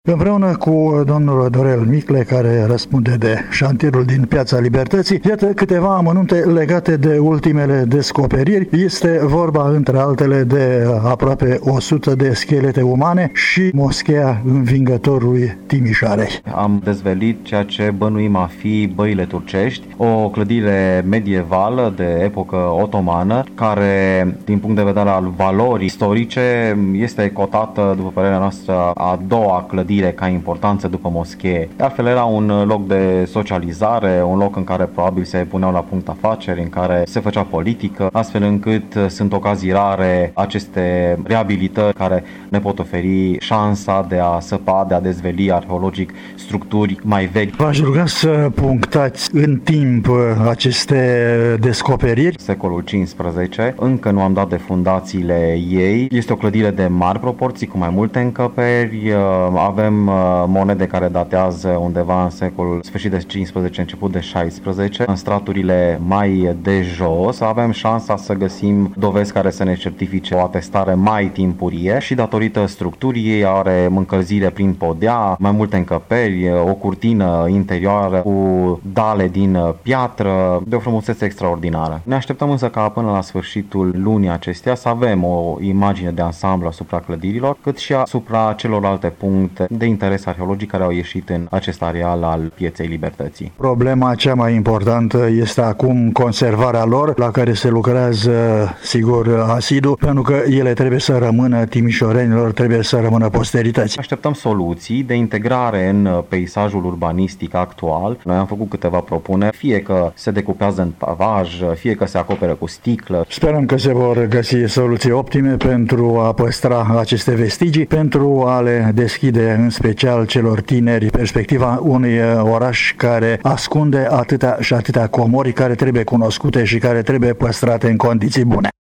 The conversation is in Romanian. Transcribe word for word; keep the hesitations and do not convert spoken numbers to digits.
Împreună cu domnul Dorel Micle, care răspunde de șantierul din Piața Libertății, iată câteva amănunte legate de ultimele descoperiri. Este vorba, între altele, de aproape o sută de schelete umane și moscheea Învingătorului Timișoarei. Am dezvăluit ceea ce bănuim a fi băile turcești, o clădire medievală de epocă otomană, care, din punct de vedere al valorii istorice, este cotată, după părerea noastră, a doua clădire ca importanță după moschee. De altfel, era un loc de socializare, un loc în care probabil se puneau la punct afaceri, în care se făcea politică, astfel încât sunt ocazii rare aceste reabilitări care ne pot oferi șansa de a săpa, de a dezveli arheologic structuri mai vechi. V-aș ruga să punctați în timp aceste descoperiri. Secolul cincisprezece, încă nu am dat de fundațiile ei. Este o clădire de mari proporții, cu mai multe încăperi. Avem monede care datează undeva în secolul sfârșit de cincisprezece, început de șaisprezece. În straturile mai de jos avem șansa să găsim dovezi care să ne certifice o atestare mai timpurie și datorită structurii ei are încălzire prin podea, mai multe încăperi, o curtină interioară cu dale din piatră, de o frumusețe extraordinară. Ne așteptăm însă ca până la sfârșitul lunii acesteia să avem o imagine de ansamblu asupra clădirilor, cât și asupra celorlalte puncte de interes arheologic care au ieșit în acest areal al Pieței Libertății. Problema cea mai importantă este acum conservarea lor, la care se lucrează, sigur, asidu, pentru că ele trebuie să rămână timișorenilor, trebuie să rămână posterității. Așteptăm soluții de integrare în peisajul urbanistic actual. Noi am făcut câteva propuneri, fie că se decupează în pavaj, fie că se acoperă cu sticlă. Sperăm că se vor găsi soluții optime pentru a păstra aceste vestigii, pentru a le deschide în special celor tineri perspectiva unui oraș care ascunde atâtea și atâtea comori care trebuie cunoscute și care trebuie păstrate în condiții bune.